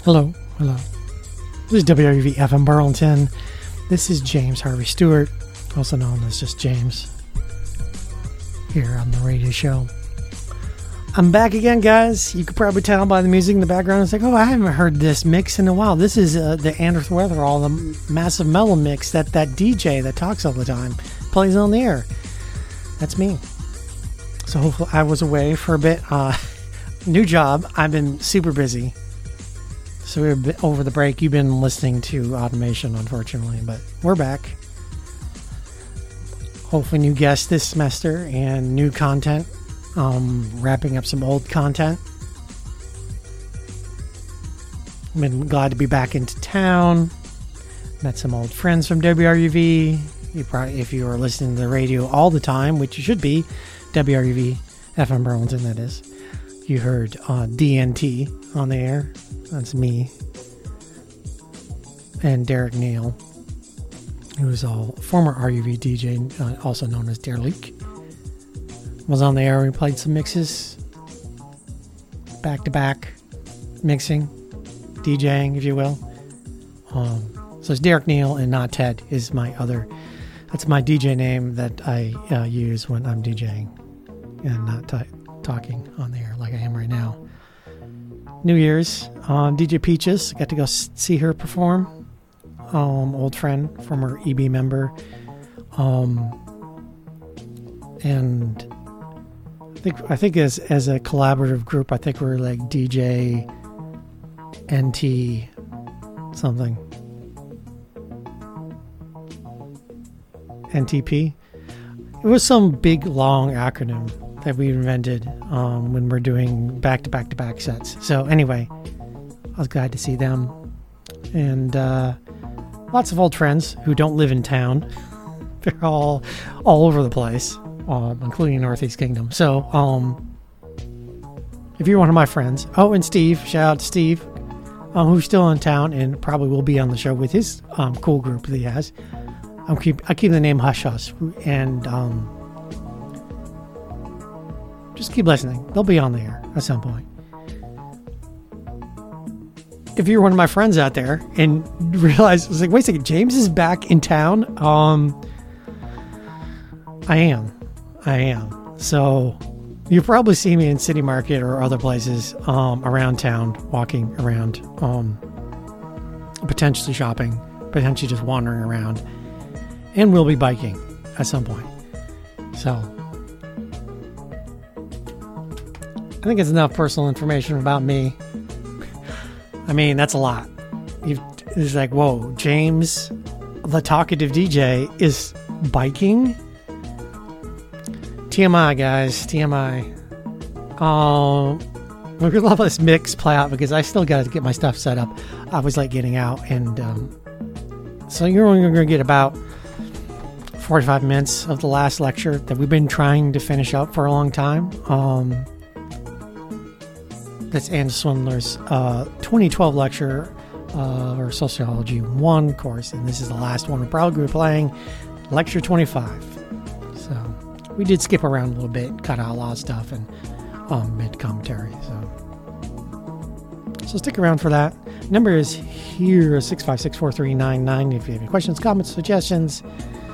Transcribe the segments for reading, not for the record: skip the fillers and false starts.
Hello. This is WRUV FM Burlington. This is James Harvey Stewart, also known as just James, here on the radio show. I'm back again, guys. You could probably tell by the music in the background. It's like, oh, I haven't heard this mix in a while. This is the Anders Weatherall, the massive metal mix that DJ that talks all the time plays on the air. That's me. So hopefully I was away for a bit. New job. I've been super busy. So over the break, you've been listening to Automation, unfortunately, but we're back. Hopefully new guests this semester and new content. Wrapping up some old content. I've been glad to be back into town. Met some old friends from WRUV. If you are listening to the radio all the time, which you should be, WRUV FM Burlington, that is. You heard DNT on the air. That's me. And Derek Neal, who's a former RUV DJ, also known as Derek. Was on the air. We played some mixes. Back-to-back mixing. DJing, if you will. So it's Derek Neal and Not Ted is my other... That's my DJ name that I use when I'm DJing and not talking on the air like I am right now. New Year's, DJ Peaches, got to go see her perform. Old friend, former EB member. And I think as a collaborative group, I think we're like DJ NT something. NTP. It was some big long acronym that we invented when we're doing back-to-back sets. So anyway, I was glad to see them. And lots of old friends who don't live in town. They're all over the place, including Northeast Kingdom. So if you're one of my friends, and Steve, shout out to Steve, who's still in town and probably will be on the show with his cool group that he has. I keep the name Hush Hush, and just keep listening. They'll be on the air at some point. If you're one of my friends out there and realize, it's like, wait a second, James is back in town. I am. So you'll probably see me in City Market or other places around town, walking around, potentially shopping, potentially just wandering around. And we'll be biking at some point. So I think it's enough personal information about me. I mean, that's a lot. It's like, whoa, James, the talkative DJ, is biking? TMI, guys. TMI. We're going to let this mix play out because I still got to get my stuff set up. I was late getting out. And so you're only going to get about 45 minutes of the last lecture that we've been trying to finish up for a long time. That's Anne Swindler's 2012 lecture, or Sociology 1 course, and this is the last one we're probably playing, lecture 25. So we did skip around a little bit, cut out a lot of stuff, and mid-commentary. So stick around for that. Number is here, 6564399. If you have any questions, comments, suggestions,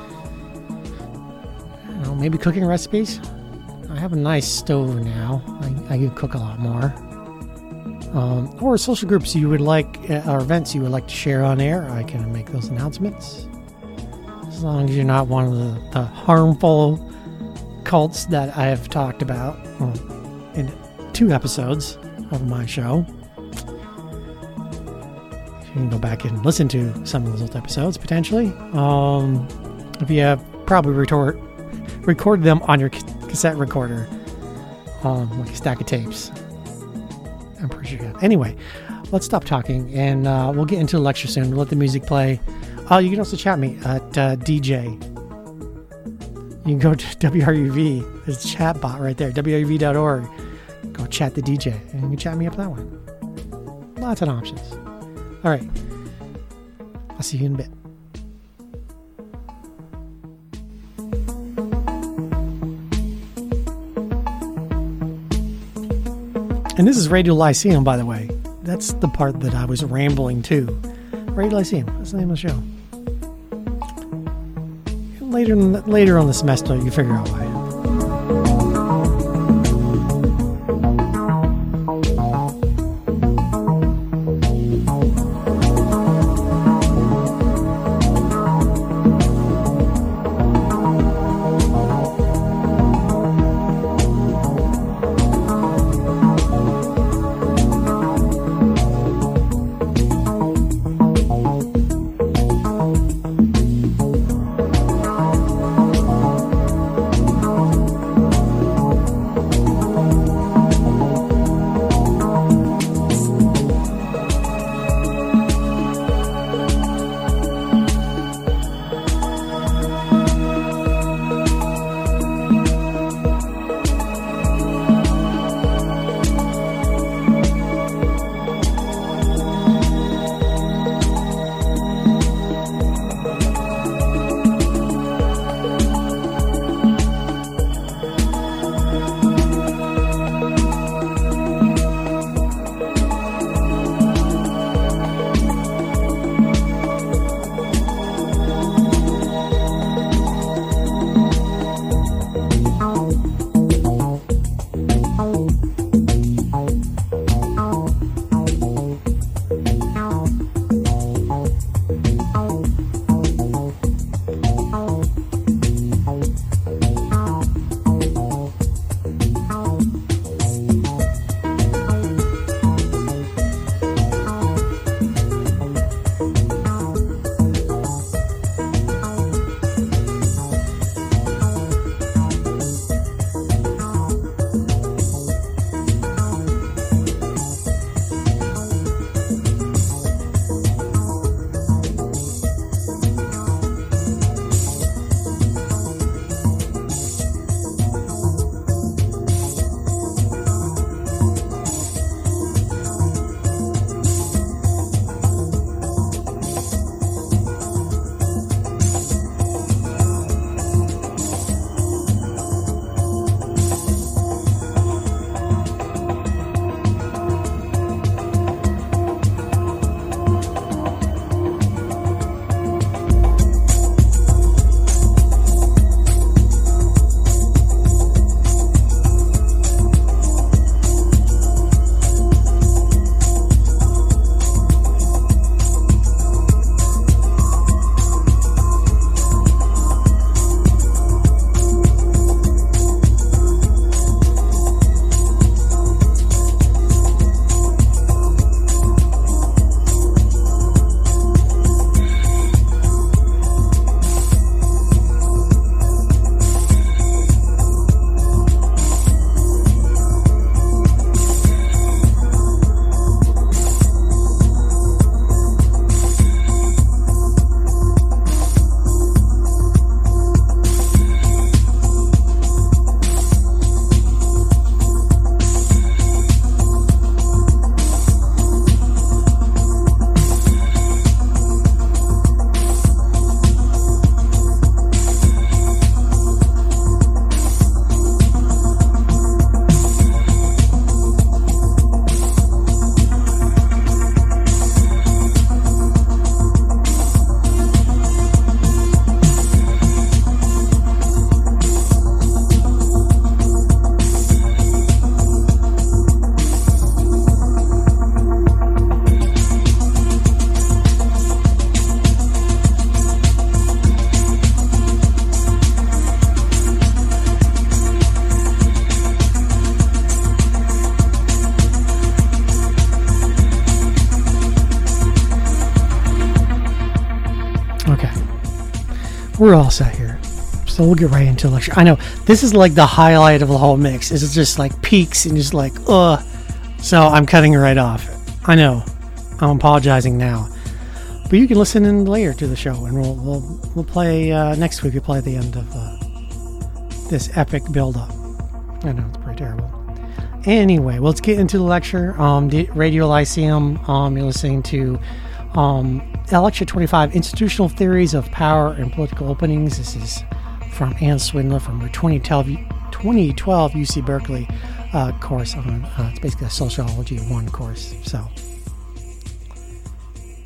maybe cooking recipes. I have a nice stove now. I can cook a lot more. Or social groups you would like, or events you would like to share on air. I can make those announcements. As long as you're not one of the harmful cults that I have talked about in 2 episodes of my show. You can go back and listen to some of those old episodes, potentially. If you have probably record them on your cassette recorder, like a stack of tapes. I'm pretty sure. Anyway, let's stop talking and we'll get into the lecture soon. We'll let the music play. You can also chat me at DJ. You can go to WRUV. There's a chat bot right there, WRUV.org. Go chat the DJ and you can chat me up that way. Lots of options. All right. I'll see you in a bit. And this is Radio Lyceum, by the way. That's the part that I was rambling to. Radio Lyceum, that's the name of the show. Later on the semester, you figure out why. We're all set here. So we'll get right into lecture. I know this is like the highlight of the whole mix. It's just like peaks and just like, ugh. So I'm cutting it right off. I know. I'm apologizing now. But you can listen in later to the show, and we'll play next week. We'll play at the end of this epic build-up. I know it's pretty terrible. Anyway, let's get into the lecture. Radio Lyceum. You're listening to Lecture 25, Institutional Theories of Power and Political Openings. This is from Ann Swindler from her 2012 UC Berkeley course on, it's basically a Sociology 1 course. So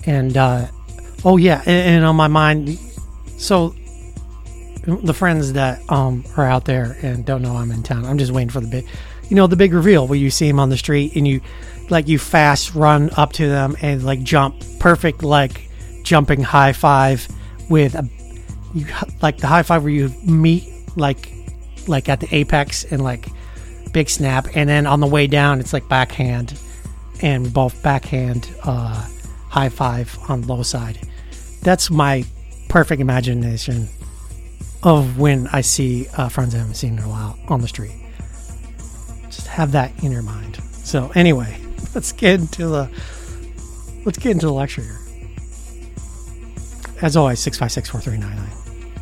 And, oh yeah, and on my mind, so the friends that are out there and don't know I'm in town, I'm just waiting for the big, the big reveal where you see them on the street and you fast run up to them and like jump, perfect like jumping high five with like the high five where you meet like at the apex and like big snap, and then on the way down it's like backhand, and we both backhand high five on low side. That's my perfect imagination of when I see friends I haven't seen in a while on the street. Just have that in your mind. So anyway, let's get into the lecture here. As always, 656-4399.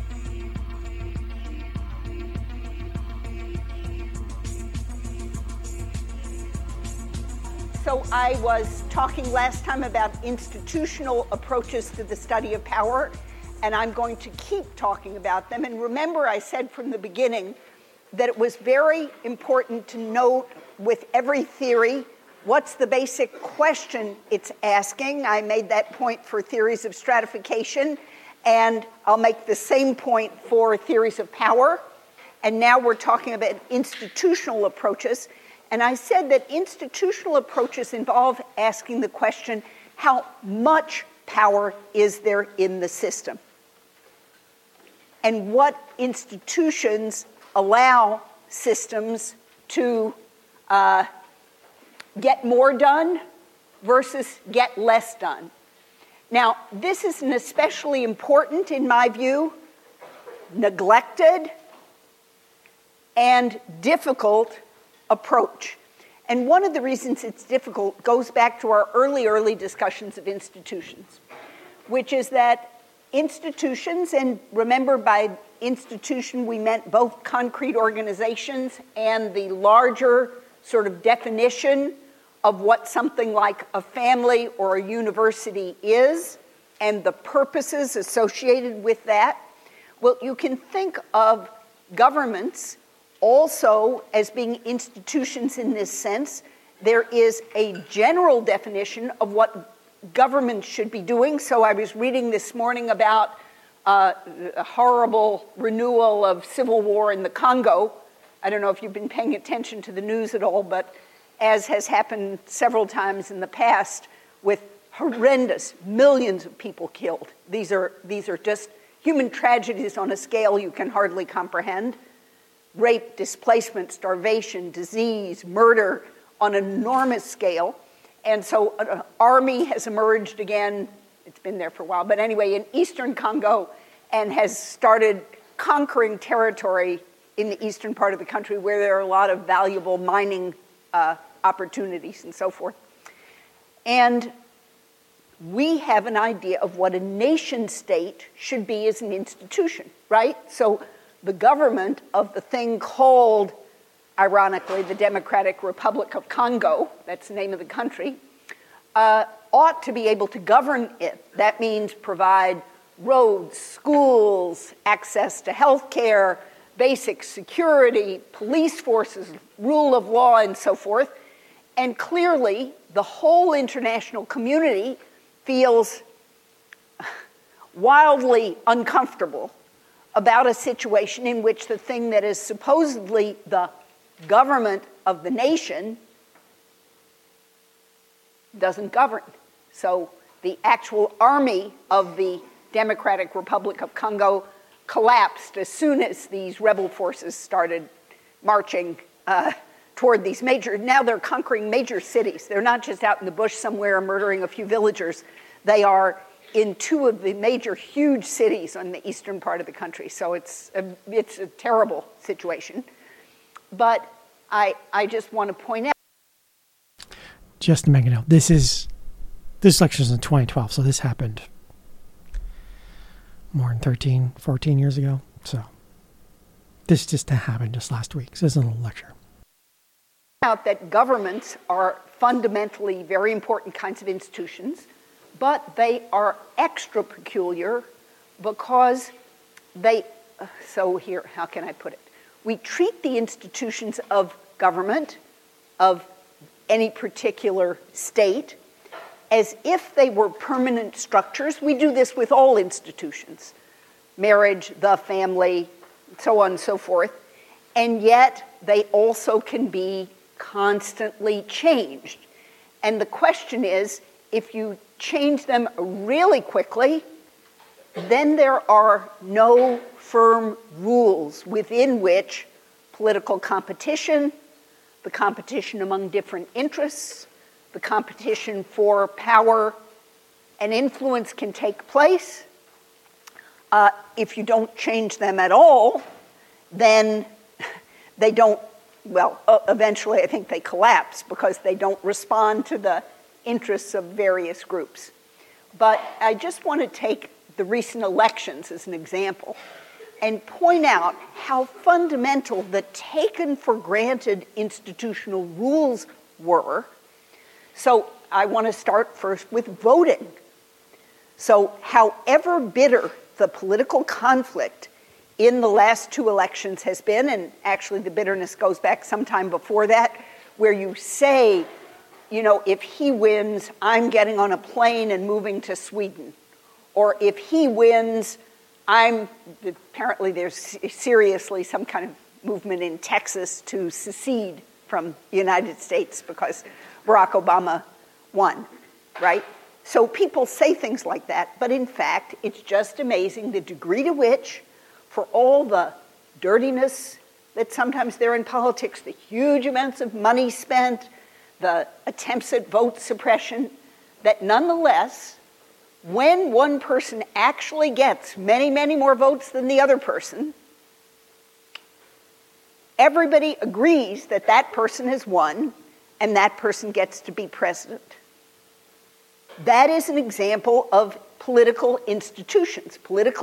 So I was talking last time about institutional approaches to the study of power, and I'm going to keep talking about them. And remember, I said from the beginning that it was very important to note with every theory what's the basic question it's asking. I made that point for theories of stratification, and I'll make the same point for theories of power. And now we're talking about institutional approaches. And I said that institutional approaches involve asking the question, how much power is there in the system? And what institutions allow systems to get more done versus get less done? Now, this is an especially important, in my view, neglected and difficult approach. And one of the reasons it's difficult goes back to our early discussions of institutions, which is that institutions, and remember by institution we meant both concrete organizations and the larger sort of definition of what something like a family or a university is and the purposes associated with that. Well, you can think of governments also as being institutions in this sense. There is a general definition of what government should be doing. So I was reading this morning about a horrible renewal of civil war in the Congo. I don't know if you've been paying attention to the news at all, but as has happened several times in the past with horrendous millions of people killed. These are just human tragedies on a scale you can hardly comprehend. Rape, displacement, starvation, disease, murder on an enormous scale. And so an army has emerged again, it's been there for a while, but anyway, in eastern Congo, and has started conquering territory in the eastern part of the country where there are a lot of valuable mining opportunities and so forth. And we have an idea of what a nation state should be as an institution, right? So the government of the thing called, ironically, the Democratic Republic of Congo, that's the name of the country, ought to be able to govern it. That means provide roads, schools, access to health care, basic security, police forces, rule of law, and so forth. And clearly, the whole international community feels wildly uncomfortable about a situation in which the thing that is supposedly the government of the nation doesn't govern. So the actual army of the Democratic Republic of Congo collapsed as soon as these rebel forces started marching toward these now they're conquering major cities. They're not just out in the bush somewhere murdering a few villagers. They are in two of the major huge cities on the eastern part of the country. So it's a terrible situation. But I just want to point out. Just to make it out, this lecture is in 2012, so this happened more than 13, 14 years ago. So this just happened just last week. So this is a little lecture. Out that governments are fundamentally very important kinds of institutions, but they are extra peculiar because so here, how can I put it? We treat the institutions of government, of any particular state, as if they were permanent structures. We do this with all institutions, marriage, the family, so on and so forth, and yet they also can be constantly changed. And the question is, if you change them really quickly, then there are no firm rules within which political competition, the competition among different interests, the competition for power and influence can take place. If you don't change them at all, then they don't, well, eventually I think they collapse because they don't respond to the interests of various groups. But I just want to take the recent elections as an example and point out how fundamental the taken for granted institutional rules were. So I want to start first with voting. So however bitter the political conflict in the last two elections has been, and actually the bitterness goes back sometime before that, where you say, you know, if he wins, I'm getting on a plane and moving to Sweden. Or if he wins, apparently there's seriously some kind of movement in Texas to secede from the United States because Barack Obama won, right? So people say things like that, but in fact, it's just amazing the degree to which, for all the dirtiness that sometimes there in politics, the huge amounts of money spent, the attempts at vote suppression, that nonetheless, when one person actually gets many, many more votes than the other person, everybody agrees that that person has won and that person gets to be president. That is an example of political institutions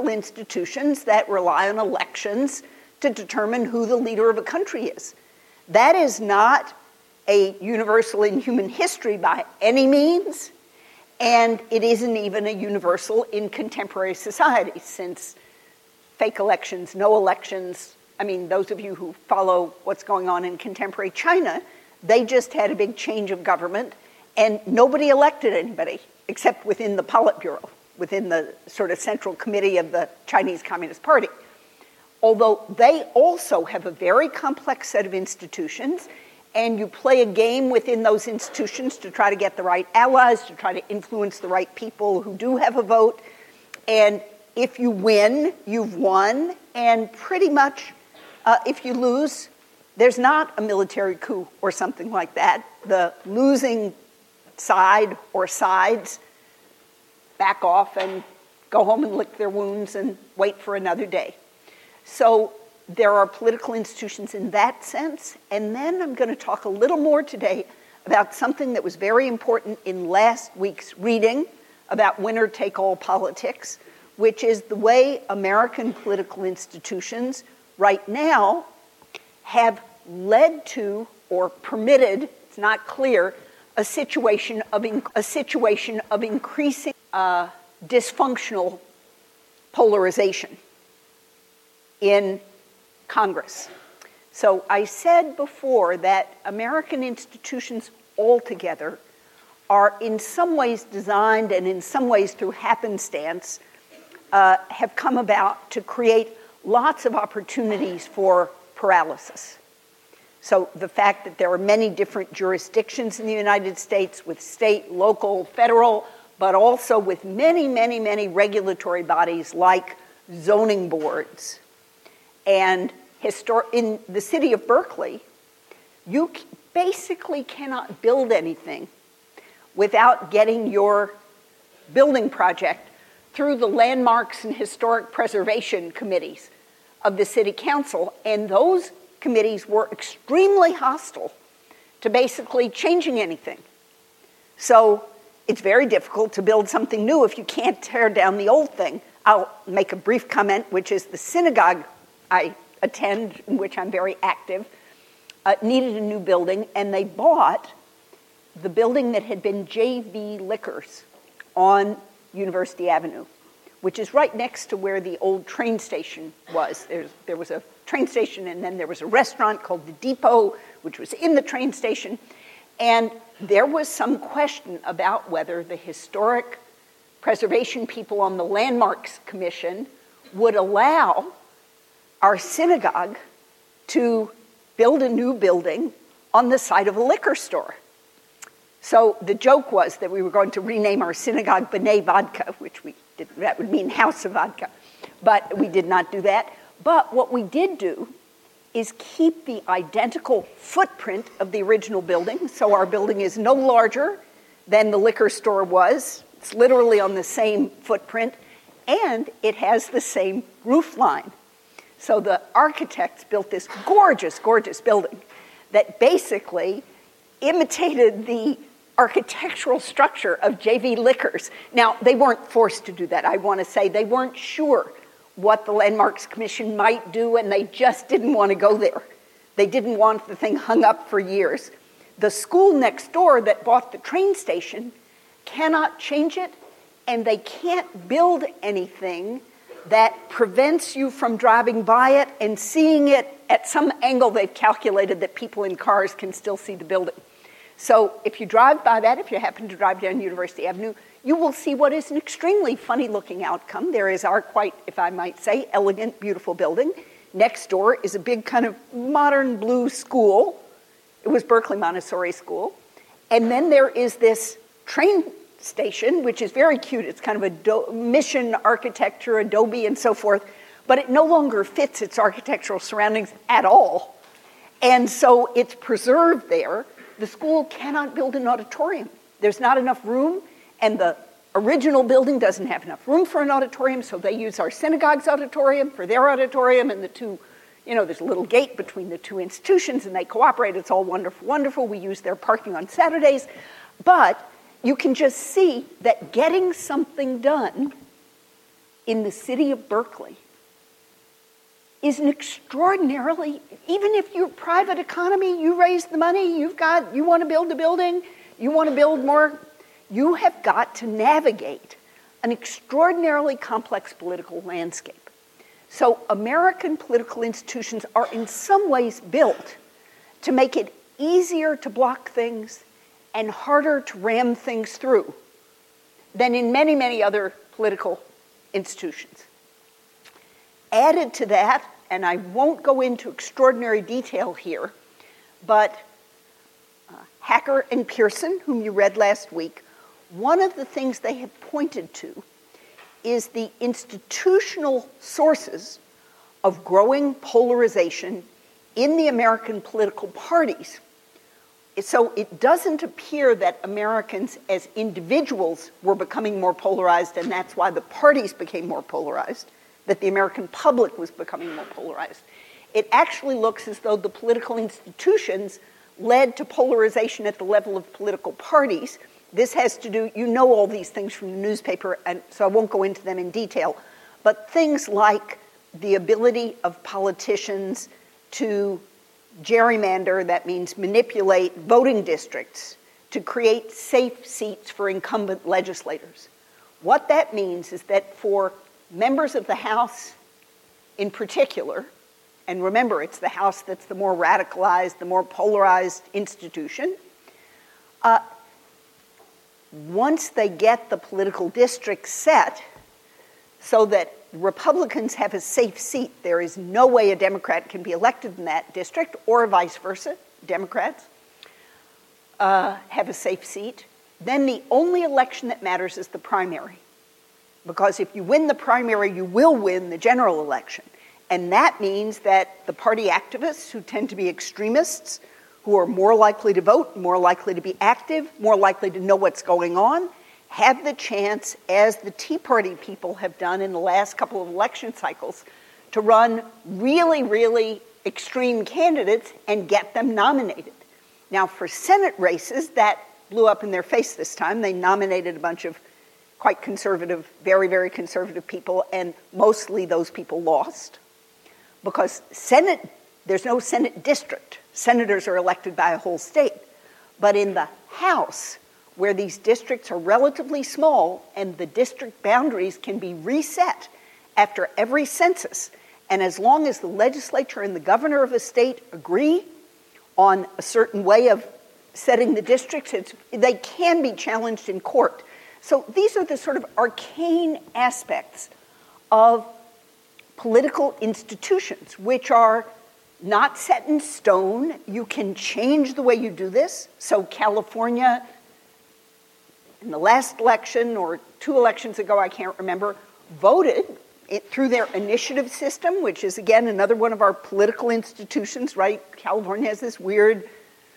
that rely on elections to determine who the leader of a country is. That is not a universal in human history by any means, and it isn't even a universal in contemporary society, since fake elections, no elections, I mean, those of you who follow what's going on in contemporary China, they just had a big change of government, and nobody elected anybody except within the Politburo, within the sort of central committee of the Chinese Communist Party. Although they also have a very complex set of institutions, and you play a game within those institutions to try to get the right allies, to try to influence the right people who do have a vote. And if you win, you've won. And pretty much, if you lose, there's not a military coup or something like that. The losing side or sides back off and go home and lick their wounds and wait for another day. So there are political institutions in that sense. And then I'm going to talk a little more today about something that was very important in last week's reading about winner-take-all politics, which is the way American political institutions right now have led to or permitted, it's not clear, a situation of increasing dysfunctional polarization in Congress. So I said before that American institutions altogether are in some ways designed and in some ways through happenstance have come about to create lots of opportunities for paralysis. So the fact that there are many different jurisdictions in the United States with state, local, federal, but also with many, many, many regulatory bodies like zoning boards. And in the city of Berkeley, you basically cannot build anything without getting your building project through the landmarks and historic preservation committees of the city council. And those committees were extremely hostile to basically changing anything. So it's very difficult to build something new if you can't tear down the old thing. I'll make a brief comment, which is the synagogue I attend, in which I'm very active, needed a new building, and they bought the building that had been JV Liquors on University Avenue, which is right next to where the old train station was. There was a train station, and then there was a restaurant called The Depot, which was in the train station. And there was some question about whether the historic preservation people on the Landmarks Commission would allow our synagogue to build a new building on the site of a liquor store. So the joke was that we were going to rename our synagogue B'nai Vodka, which that would mean House of Vodka, but we did not do that. But what we did do is keep the identical footprint of the original building. So our building is no larger than the liquor store was. It's literally on the same footprint, and it has the same roof line. So the architects built this gorgeous, gorgeous building that basically imitated the architectural structure of JV Liquors. Now, they weren't forced to do that. I want to say they weren't sure what the Landmarks Commission might do, and they just didn't want to go there. They didn't want the thing hung up for years. The school next door that bought the train station cannot change it, and they can't build anything that prevents you from driving by it and seeing it at some angle they've calculated that people in cars can still see the building. So if you drive by that, if you happen to drive down University Avenue, you will see what is an extremely funny-looking outcome. There is our quite, if I might say, elegant, beautiful building. Next door is a big kind of modern blue school. It was Berkeley Montessori School. And then there is this train station, which is very cute. It's kind of a mission architecture, Adobe and so forth, but it no longer fits its architectural surroundings at all. And so it's preserved there. The school cannot build an auditorium. There's not enough room, and the original building doesn't have enough room for an auditorium, so they use our synagogue's auditorium for their auditorium, and the two, there's a little gate between the two institutions, and they cooperate. It's all wonderful, wonderful. We use their parking on Saturdays. But you can just see that getting something done in the city of Berkeley is an extraordinarily, even if you're private economy, you raise the money, you want to build a building, you want to build more, you have got to navigate an extraordinarily complex political landscape. So American political institutions are in some ways built to make it easier to block things and harder to ram things through than in many, many other political institutions. Added to that, and I won't go into extraordinary detail here, but Hacker and Pearson, whom you read last week, one of the things they have pointed to is the institutional sources of growing polarization in the American political parties. So it doesn't appear that Americans as individuals were becoming more polarized, and that's why the parties became more polarized, that the American public was becoming more polarized. It actually looks as though the political institutions led to polarization at the level of political parties. This has to do, all these things from the newspaper, and so I won't go into them in detail, but things like the ability of politicians to gerrymander, that means manipulate voting districts to create safe seats for incumbent legislators. What that means is that for members of the House in particular, and remember, it's the House that's the more radicalized, the more polarized institution, once they get the political district set so that Republicans have a safe seat, there is no way a Democrat can be elected in that district, or vice versa, Democrats have a safe seat, then the only election that matters is the primary. Because if you win the primary, you will win the general election. And that means that the party activists, who tend to be extremists, who are more likely to vote, more likely to be active, more likely to know what's going on, have the chance, as the Tea Party people have done in the last couple of election cycles, to run really, really extreme candidates and get them nominated. Now, for Senate races, that blew up in their face this time. They nominated a bunch of quite conservative, very, very conservative people, and mostly those people lost. Because there's no Senate district. Senators are elected by a whole state. But in the House, where these districts are relatively small and the district boundaries can be reset after every census, and as long as the legislature and the governor of a state agree on a certain way of setting the districts, they can be challenged in court. So these are the sort of arcane aspects of political institutions, which are not set in stone. You can change the way you do this. So California, in the last election or 2 elections ago, I can't remember, voted through their initiative system, which is, again, another one of our political institutions, right? California has this weird,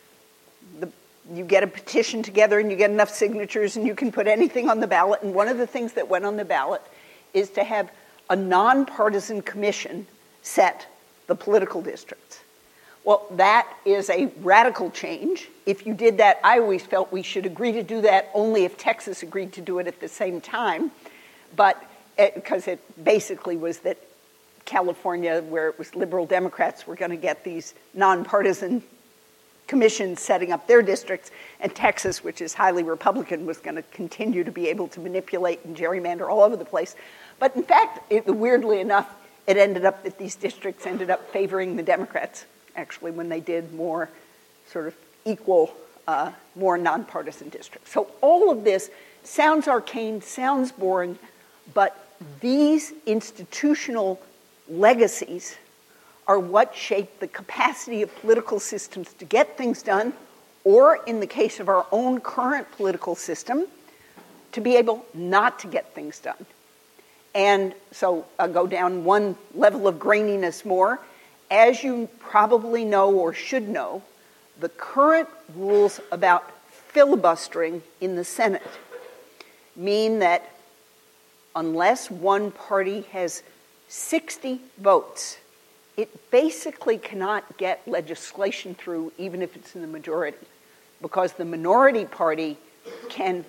you get a petition together and you get enough signatures and you can put anything on the ballot. And one of the things that went on the ballot is to have a nonpartisan commission set the political districts. Well, that is a radical change. If you did that, I always felt we should agree to do that only if Texas agreed to do it at the same time. But because it basically was that California, where it was liberal Democrats, were going to get these nonpartisan commissions setting up their districts, and Texas, which is highly Republican, was going to continue to be able to manipulate and gerrymander all over the place. But in fact, weirdly enough, it ended up that these districts ended up favoring the Democrats, actually, when they did more sort of equal, more nonpartisan districts. So all of this sounds arcane, sounds boring, but these institutional legacies are what shape the capacity of political systems to get things done, or in the case of our own current political system, to be able not to get things done. And so I'll go down one level of graininess more. As you probably know or should know, the current rules about filibustering in the Senate mean that unless one party has 60 votes, it basically cannot get legislation through, even if it's in the majority, because the minority party can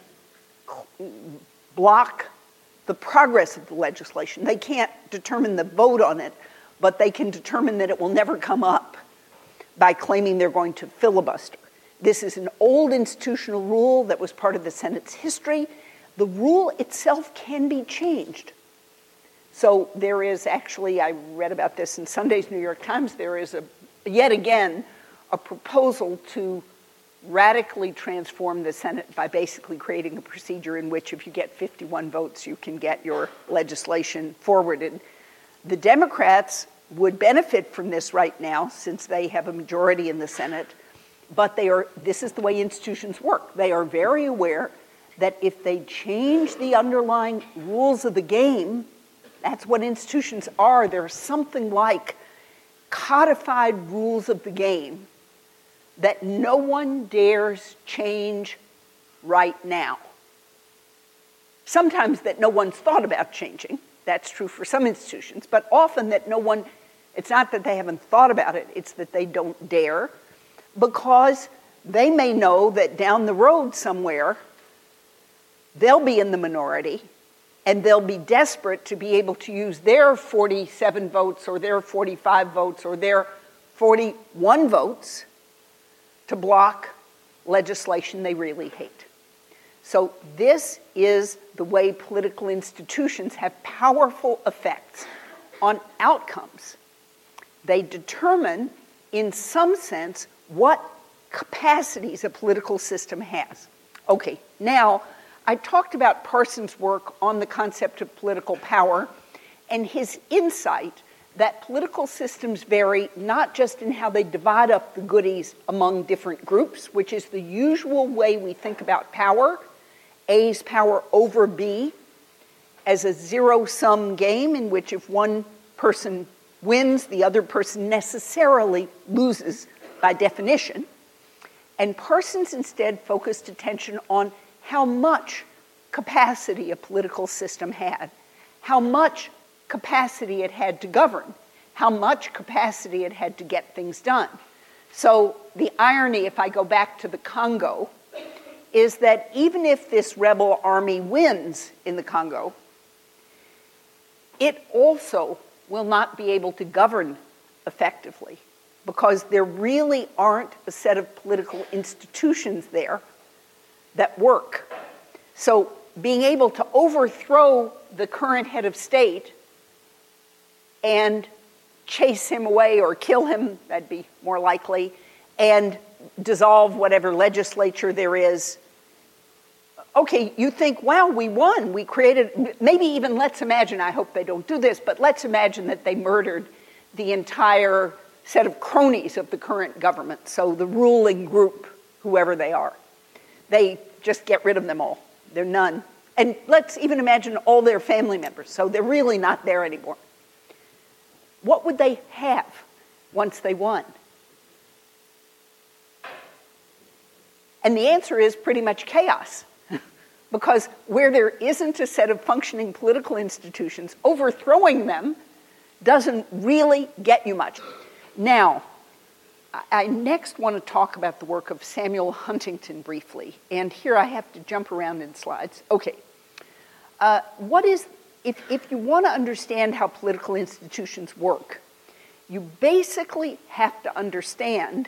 block the progress of the legislation. They can't determine the vote on it, but they can determine that it will never come up by claiming they're going to filibuster. This is an old institutional rule that was part of the Senate's history. The rule itself can be changed. So there is actually, I read about this in Sunday's New York Times, there is yet again a proposal to radically transform the Senate by basically creating a procedure in which if you get 51 votes, you can get your legislation forwarded. The Democrats would benefit from this right now since they have a majority in the Senate, but this is the way institutions work. They are very aware that if they change the underlying rules of the game, that's what institutions are. They're something like codified rules of the game that no one dares change right now. Sometimes that no one's thought about changing. That's true for some institutions, but often that it's not that they haven't thought about it, it's that they don't dare, because they may know that down the road somewhere, they'll be in the minority, and they'll be desperate to be able to use their 47 votes or their 45 votes or their 41 votes to block legislation they really hate. So this is the way political institutions have powerful effects on outcomes. They determine, in some sense, what capacities a political system has. Okay, now, I talked about Parsons' work on the concept of political power and his insight that political systems vary not just in how they divide up the goodies among different groups, which is the usual way we think about power, A's power over B, as a zero-sum game in which if one person wins, the other person necessarily loses by definition. And Parsons instead focused attention on how much capacity a political system had, how much capacity it had to govern, how much capacity it had to get things done. So the irony, if I go back to the Congo, is that even if this rebel army wins in the Congo, it also will not be able to govern effectively because there really aren't a set of political institutions there that work. So being able to overthrow the current head of state and chase him away or kill him, that'd be more likely, and dissolve whatever legislature there is. Okay, you think, wow, we won. We created, maybe even let's imagine, I hope they don't do this, but let's imagine that they murdered the entire set of cronies of the current government, so the ruling group, whoever they are. They just get rid of them all. They're none. And let's even imagine all their family members, so they're really not there anymore. What would they have once they won? And the answer is pretty much chaos. Because where there isn't a set of functioning political institutions, overthrowing them doesn't really get you much. Now, I next want to talk about the work of Samuel Huntington briefly. And here I have to jump around in slides. Okay. If you want to understand how political institutions work, you basically have to understand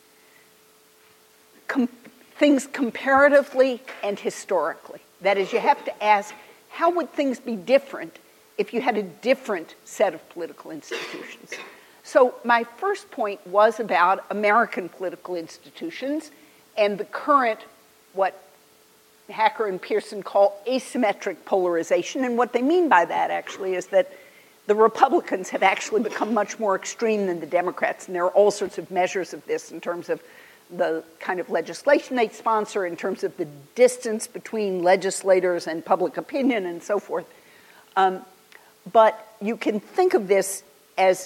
things comparatively and historically. That is, you have to ask, how would things be different if you had a different set of political institutions? So my first point was about American political institutions and the current, what Hacker and Pearson call asymmetric polarization. And what they mean by that, actually, is that the Republicans have actually become much more extreme than the Democrats. And there are all sorts of measures of this in terms of the kind of legislation they sponsor, in terms of the distance between legislators and public opinion and so forth. But you can think of this as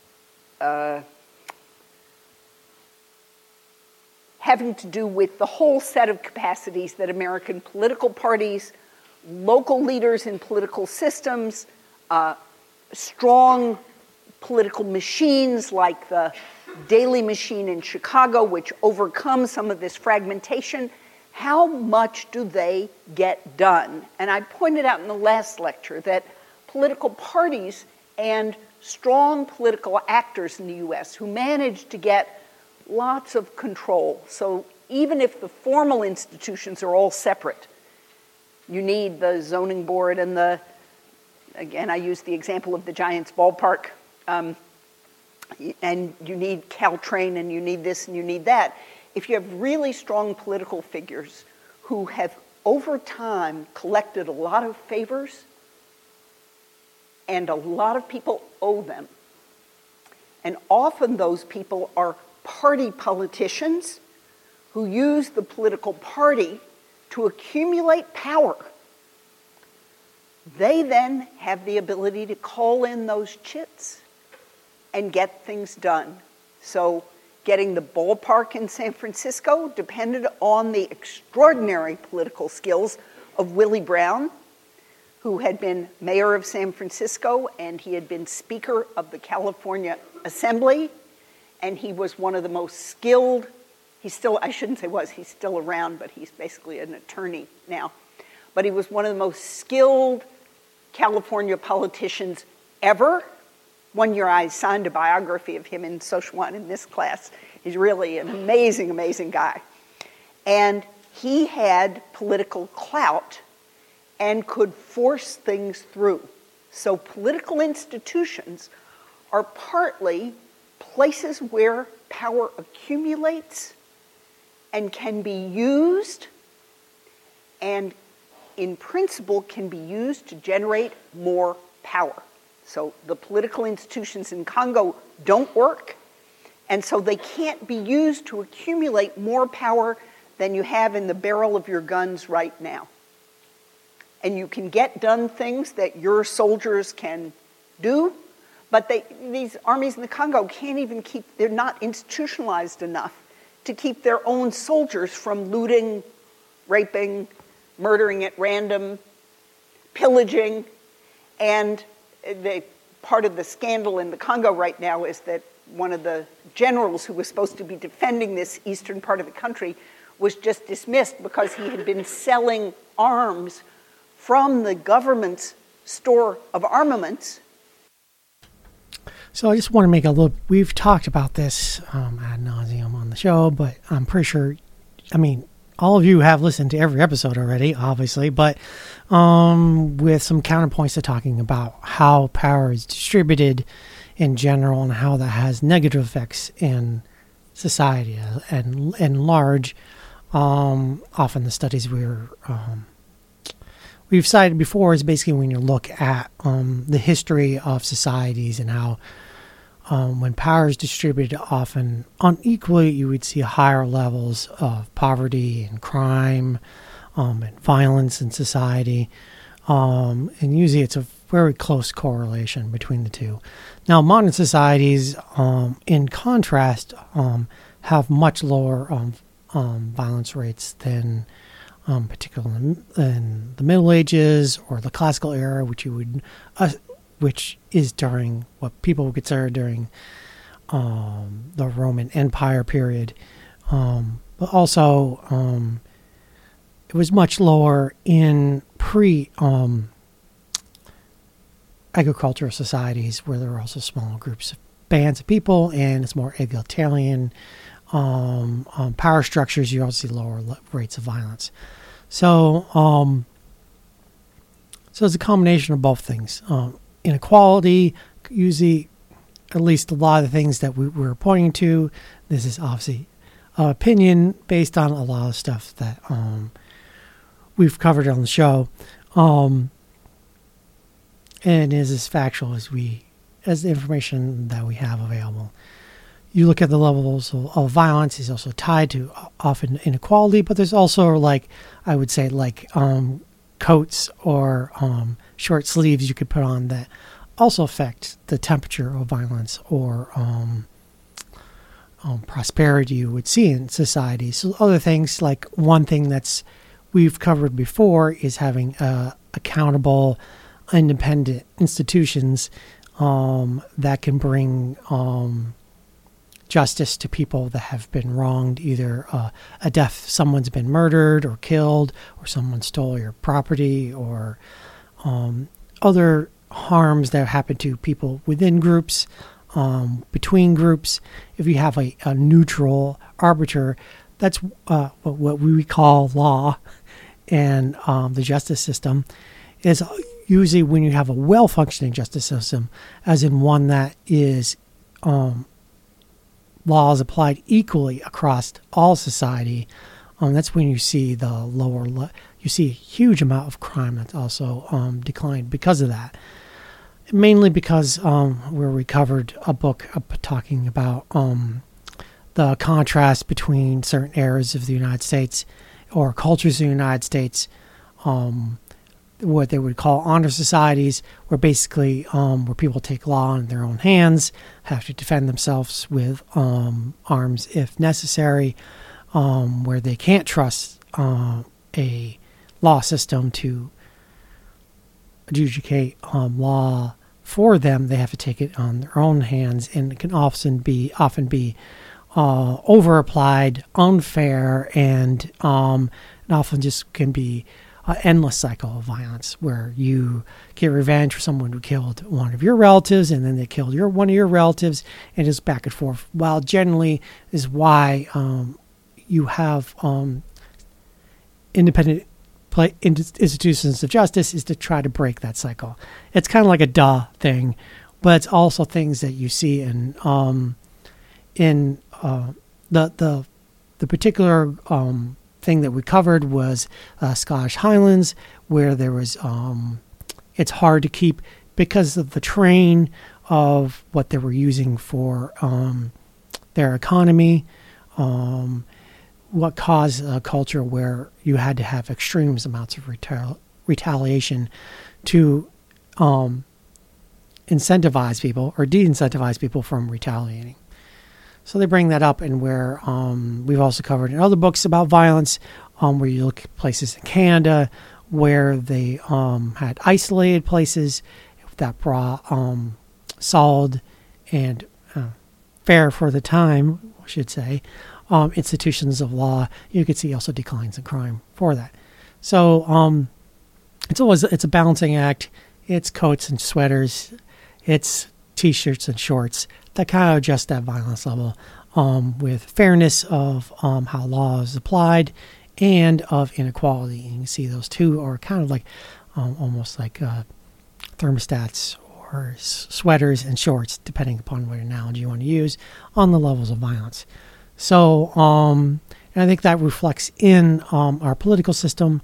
having to do with the whole set of capacities that American political parties, local leaders in political systems, strong political machines like the Daley machine in Chicago, which overcomes some of this fragmentation, how much do they get done? And I pointed out in the last lecture that political parties and strong political actors in the U.S. who manage to get lots of control. So even if the formal institutions are all separate, you need the zoning board and again, I use the example of the Giants ballpark, and you need Caltrain, and you need this, and you need that. If you have really strong political figures who have, over time, collected a lot of favors, and a lot of people owe them, and often those people are party politicians who use the political party to accumulate power, they then have the ability to call in those chits and get things done. So getting the ballpark in San Francisco depended on the extraordinary political skills of Willie Brown, who had been mayor of San Francisco, and he had been Speaker of the California Assembly, and he was one of the most skilled, he's still around, but he's basically an attorney now. But he was one of the most skilled California politicians ever. One year I signed a biography of him in Social 1 in this class. He's really an amazing, amazing guy. And he had political clout and could force things through. So political institutions are partly places where power accumulates and can be used, and in principle can be used to generate more power. So the political institutions in Congo don't work, and so they can't be used to accumulate more power than you have in the barrel of your guns right now. And you can get done things that your soldiers can do, but these armies in the Congo can't even they're not institutionalized enough to keep their own soldiers from looting, raping, murdering at random, pillaging. And part of the scandal in the Congo right now is that one of the generals who was supposed to be defending this eastern part of the country was just dismissed because he had been selling arms from the government's store of armaments. So I just want to make a little, we've talked about this ad nauseum on the show, but I'm pretty sure, all of you have listened to every episode already, obviously, but with some counterpoints to talking about how power is distributed in general and how that has negative effects in society and large. Often the studies we've cited before is basically when you look at the history of societies and how when power is distributed often unequally, you would see higher levels of poverty and crime and violence in society. And usually it's a very close correlation between the two. Now, modern societies, in contrast, have much lower violence rates than particularly in the Middle Ages or the Classical era, which is during what people would consider during the Roman Empire period. But also, it was much lower in agricultural societies where there were also small groups of bands of people, and it's more egalitarian power structures. You also see lower rates of violence. So it's a combination of both things. Inequality, usually, at least a lot of the things that we're pointing to, this is obviously opinion based on a lot of stuff that we've covered on the show. And is as factual as the information that we have available. You look at the levels of violence is also tied to often inequality, but there's also I would say coats or short sleeves you could put on that also affect the temperature of violence or prosperity you would see in society. So other things, like one thing that's we've covered before is having accountable, independent institutions that can bring justice to people that have been wronged, either a death, someone's been murdered or killed, or someone stole your property, or other harms that happen to people within groups, between groups. If you have a neutral arbiter, that's what we call law, and the justice system is usually when you have a well-functioning justice system, as in one that is laws applied equally across all society. That's when you see you see a huge amount of crime that's also declined because of that. Mainly because where we covered a book talking about the contrast between certain eras of the United States or cultures in the United States, what they would call honor societies, where basically where people take law in their own hands, have to defend themselves with arms if necessary, where they can't trust a law system to adjudicate law for them. They have to take it on their own hands, and it can often be over applied, unfair, and often just can be an endless cycle of violence where you get revenge for someone who killed one of your relatives, and then they killed one of your relatives, and it's back and forth. Well, generally is why you have independent institutions of justice, is to try to break that cycle. It's kind of like a duh thing, but it's also things that you see in the particular thing that we covered was Scottish Highlands, where there was it's hard to keep because of the train of what they were using for their economy. What caused a culture where you had to have extreme amounts of retaliation to incentivize people or de-incentivize people from retaliating. So they bring that up, and where we've also covered in other books about violence, where you look at places in Canada where they had isolated places that brought solid and fair for the time, I should say, institutions of law. You could see also declines in crime for that. So it's a balancing act. It's coats and sweaters, it's t-shirts and shorts that kind of adjust that violence level with fairness of how law is applied and of inequality. And you see those two are kind of like almost like thermostats or sweaters and shorts, depending upon what analogy you want to use, on the levels of violence. So, and I think that reflects in our political system,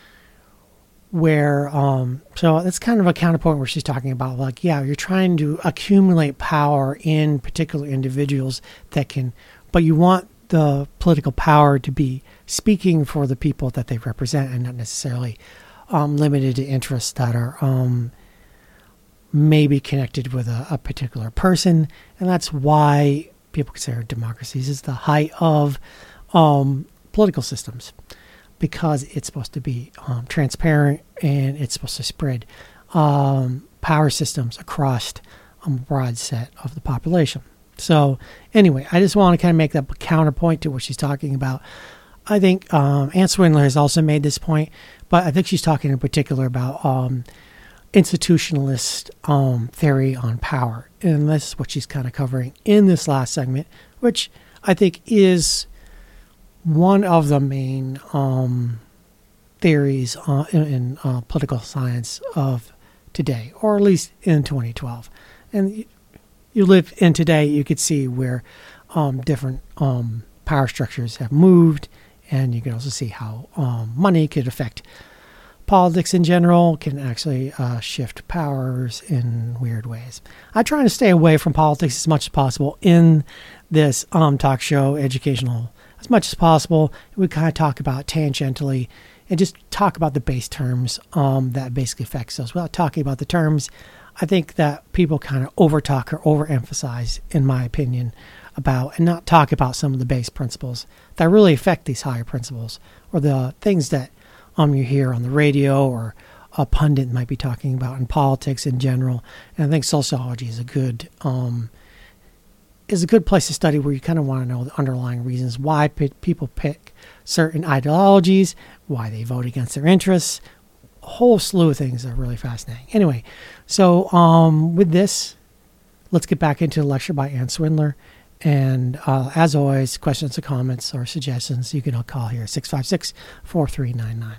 where so that's kind of a counterpoint where she's talking about, like, yeah, you're trying to accumulate power in particular individuals that can, but you want the political power to be speaking for the people that they represent and not necessarily limited to interests that are maybe connected with a particular person. And that's why people consider democracies is the height of political systems, because it's supposed to be transparent and it's supposed to spread power systems across a broad set of the population. So anyway, I just want to kind of make that counterpoint to what she's talking about. I think Ann Swindler has also made this point, but I think she's talking in particular about institutionalist theory on power. And this is what she's kind of covering in this last segment, which I think is one of the main theories in political science of today, or at least in 2012. And you live in today, you could see where different power structures have moved, and you can also see how money could affect politics in general, can actually shift powers in weird ways. I try to stay away from politics as much as possible in this talk show, educational, as much as possible. We kind of talk about tangentially and just talk about the base terms that basically affects us. Without talking about the terms, I think that people kind of overtalk or overemphasize, in my opinion, about, and not talk about some of the base principles that really affect these higher principles, or the things that you hear on the radio or a pundit might be talking about in politics in general. And I think sociology is a good place to study, where you kind of want to know the underlying reasons why people pick certain ideologies, why they vote against their interests. A whole slew of things that are really fascinating. Anyway, so with this, let's get back into the lecture by Ann Swindler. And as always, questions or comments or suggestions, you can call here, 656-4399.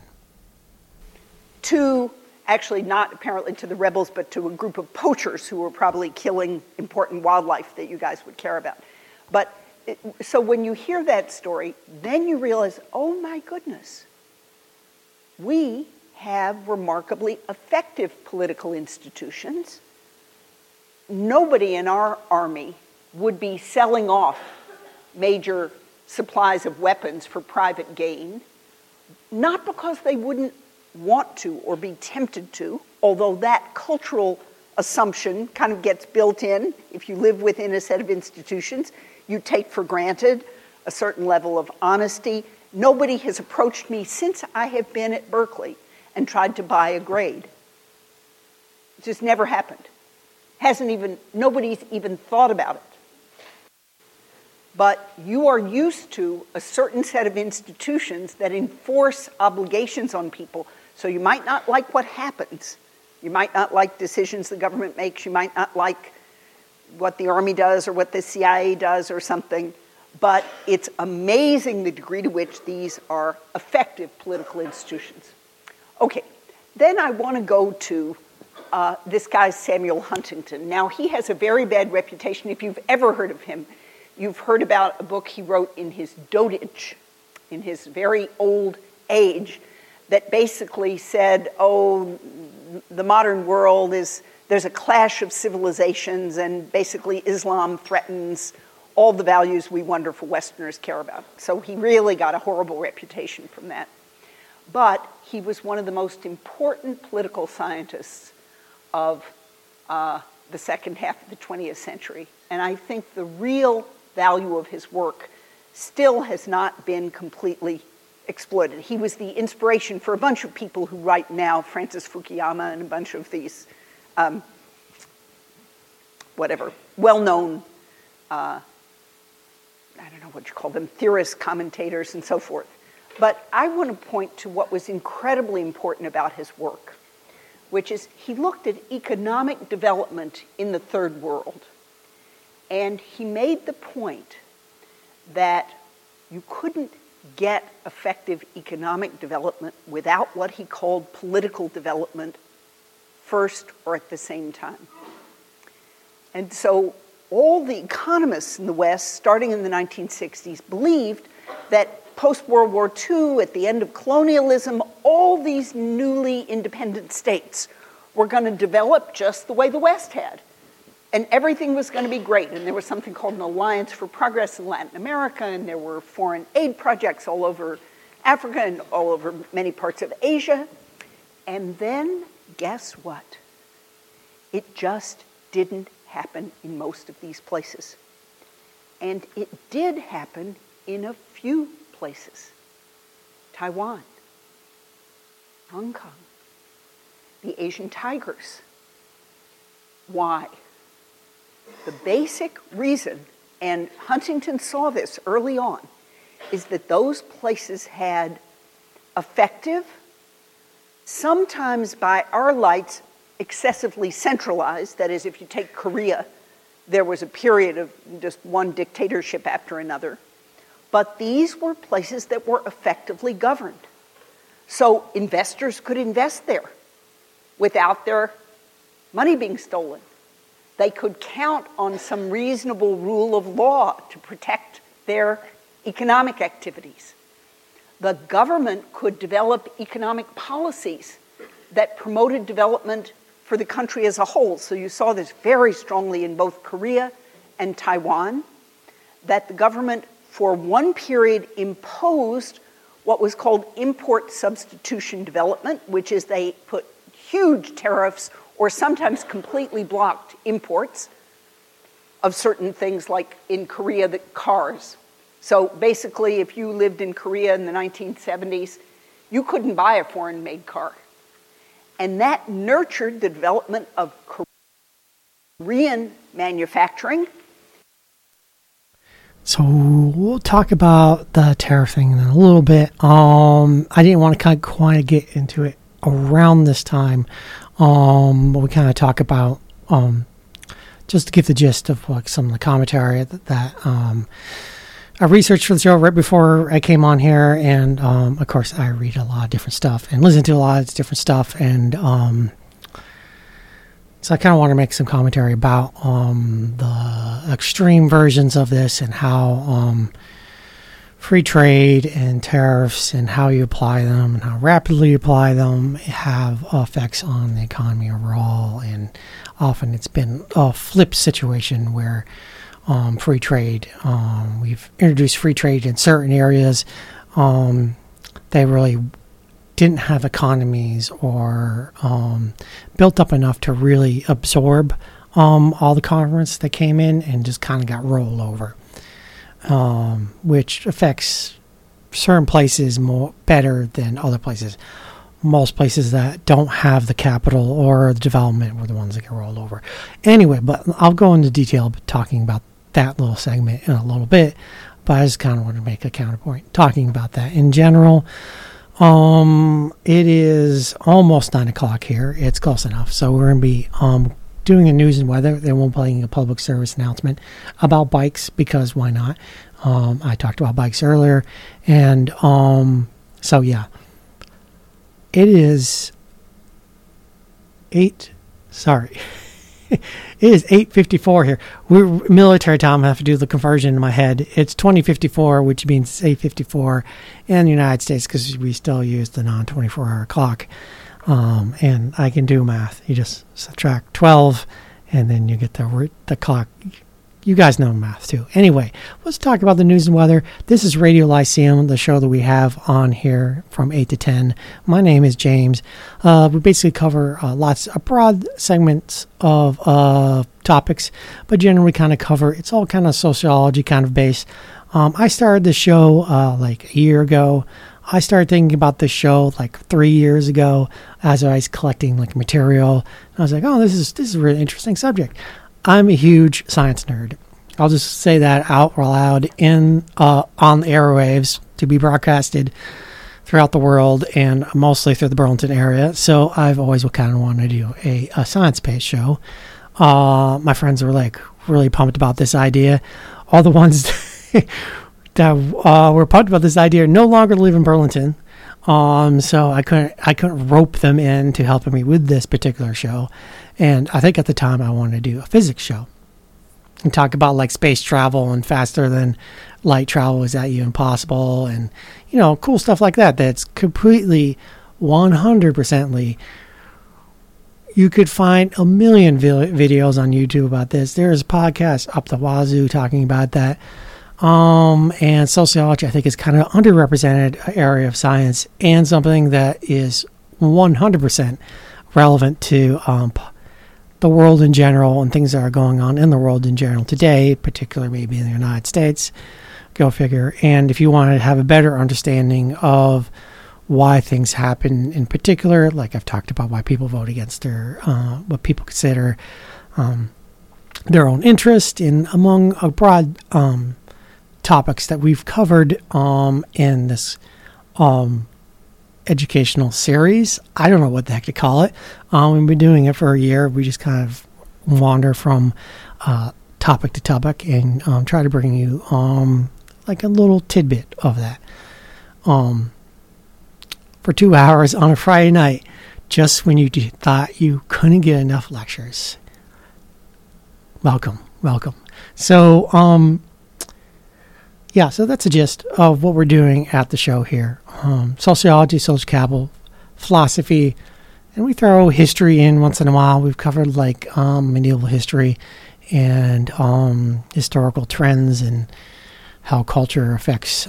To, actually not apparently to the rebels, but to a group of poachers who were probably killing important wildlife that you guys would care about. But so when you hear that story, then you realize, oh my goodness, we have remarkably effective political institutions. Nobody in our army would be selling off major supplies of weapons for private gain, not because they wouldn't want to or be tempted to, although that cultural assumption kind of gets built in. If you live within a set of institutions, you take for granted a certain level of honesty. Nobody has approached me since I have been at Berkeley and tried to buy a grade. It just never happened. Nobody's even thought about it. But you are used to a certain set of institutions that enforce obligations on people. So you might not like what happens. You might not like decisions the government makes. You might not like what the Army does or what the CIA does or something. But it's amazing the degree to which these are effective political institutions. Okay, then I want to go to this guy, Samuel Huntington. Now, he has a very bad reputation. If you've ever heard of him, you've heard about a book he wrote in his dotage, in his very old age, that basically said, oh, the modern world there's a clash of civilizations, and basically Islam threatens all the values we wonderful Westerners care about. So he really got a horrible reputation from that. But he was one of the most important political scientists of the second half of the 20th century. And I think the real value of his work still has not been completely exploited. He was the inspiration for a bunch of people who write now, Francis Fukuyama and a bunch of these, well-known, I don't know what you call them, theorists, commentators, and so forth. But I want to point to what was incredibly important about his work, which is he looked at economic development in the third world. And he made the point that you couldn't get effective economic development without what he called political development first or at the same time. And so all the economists in the West, starting in the 1960s, believed that post-World War II, at the end of colonialism, all these newly independent states were going to develop just the way the West had. And everything was going to be great. And there was something called an Alliance for Progress in Latin America, and there were foreign aid projects all over Africa and all over many parts of Asia. And then, guess what? It just didn't happen in most of these places. And it did happen in a few places. Taiwan, Hong Kong, the Asian tigers. Why? The basic reason, and Huntington saw this early on, is that those places had effective, sometimes by our lights, excessively centralized. That is, if you take Korea, there was a period of just one dictatorship after another. But these were places that were effectively governed. So investors could invest there without their money being stolen. They could count on some reasonable rule of law to protect their economic activities. The government could develop economic policies that promoted development for the country as a whole. So you saw this very strongly in both Korea and Taiwan, that the government for one period imposed what was called import substitution development, which is they put huge tariffs or sometimes completely blocked imports of certain things, like in Korea, the cars. So basically, if you lived in Korea in the 1970s, you couldn't buy a foreign-made car. And that nurtured the development of Korean manufacturing. So we'll talk about the tariff thing in a little bit. I didn't want to quite get into it around this time, but we kind of talk about just to give the gist of like some of the commentary that I researched for the show right before I came on here, and of course I read a lot of different stuff and listen to a lot of different stuff, and so I kind of want to make some commentary about the extreme versions of this and how free trade and tariffs and how you apply them and how rapidly you apply them have effects on the economy overall. And often it's been a flip situation where free trade, we've introduced free trade in certain areas. They really didn't have economies or built up enough to really absorb all the commerce that came in, and just kind of got rolled over, which affects certain places more better than other places. Most places that don't have the capital or the development were the ones that get rolled over. Anyway, but I'll go into detail talking about that little segment in a little bit, but I just kind of want to make a counterpoint talking about that in general. It is almost 9 o'clock here. It's close enough. So we're going to be doing a news and weather. Then we'll be playing a public service announcement about bikes, because why not? I talked about bikes earlier. And so, yeah. It is 8:54 here. We're military time. I have to do the conversion in my head. It's 2054, which means 8:54 in the United States, because we still use the non-24-hour clock. And I can do math. You just subtract 12, and then you get the clock. You guys know math too. Anyway, let's talk about the news and weather. This is Radio Lyceum, the show that we have on here from 8 to 10. My name is James. We basically cover lots of broad segments of topics, but generally kind of cover, it's all kind of sociology kind of based. I started the show like a year ago. I started thinking about this show like 3 years ago as I was collecting like material. I was like, oh, this is a really interesting subject. I'm a huge science nerd. I'll just say that out loud on the airwaves to be broadcasted throughout the world and mostly through the Burlington area. So I've always kind of wanted to do a science-based show. My friends were like really pumped about this idea. All the ones that were pumped about this idea no longer live in Burlington. So I couldn't rope them in to helping me with this particular show. And I think at the time I wanted to do a physics show. and talk about like space travel and faster than light travel, is that even possible, and cool stuff like that. That's completely 100%ly. You could find a million videos on YouTube about this. There's podcasts up the wazoo talking about that. And sociology, I think, is kind of underrepresented area of science, and something that is 100% relevant to the world in general and things that are going on in the world in general today, particularly maybe in the United States. Go figure. And if you want to have a better understanding of why things happen in particular, like I've talked about why people vote against their, what people consider their own interest in among a broad topics that we've covered in this educational series. I don't know what the heck to call it. We've been doing it for a year. We just kind of wander from topic to topic and try to bring you like a little tidbit of that for 2 hours on a Friday night, just when you thought you couldn't get enough lectures. Welcome. So so that's the gist of what we're doing at the show here. Sociology, social capital, philosophy, and we throw history in once in a while. We've covered like medieval history and historical trends and how culture affects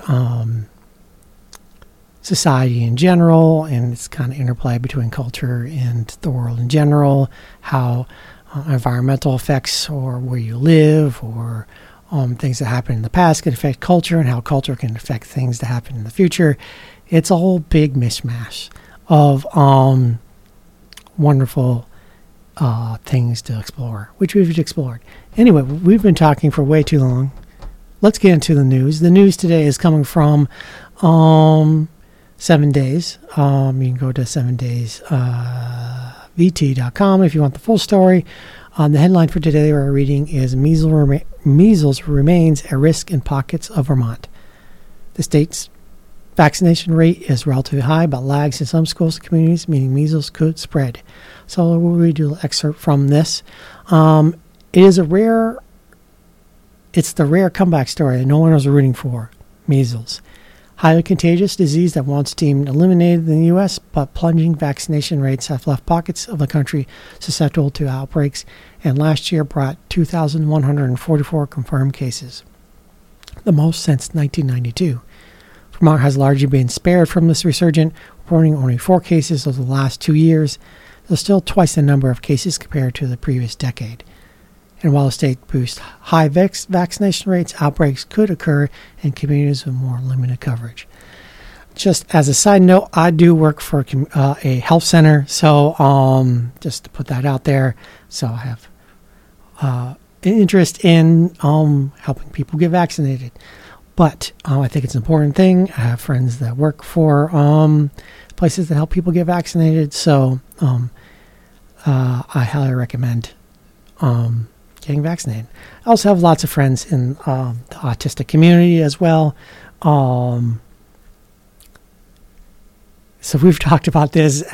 society in general, and its kind of interplay between culture and the world in general, how environmental effects or where you live or things that happen in the past can affect culture, and how culture can affect things that happen in the future. It's a whole big mishmash of wonderful things to explore, which we've explored. Anyway, we've been talking for way too long. Let's get into the news. The news today is coming from 7 Days. You can go to 7daysvt.com if you want the full story. The headline for today we're reading is Measles remains a risk in pockets of Vermont. The state's vaccination rate is relatively high, but lags in some schools and communities, meaning measles could spread. So we'll read an excerpt from this. It's the rare comeback story that no one was rooting for. Measles. Highly contagious disease that once deemed eliminated in the U.S., but plunging vaccination rates have left pockets of the country susceptible to outbreaks, and last year brought 2,144 confirmed cases, the most since 1992. Vermont has largely been spared from this resurgence, reporting only 4 cases over the last 2 years. There's still twice the number of cases compared to the previous decade. And while the state boosts high vaccination rates, outbreaks could occur in communities with more limited coverage. Just as a side note, I do work for a health center, so just to put that out there. So I have an interest in helping people get vaccinated. But I think it's an important thing. I have friends that work for places that help people get vaccinated, so I highly recommend getting vaccinated. I also have lots of friends in the autistic community as well. So we've talked about this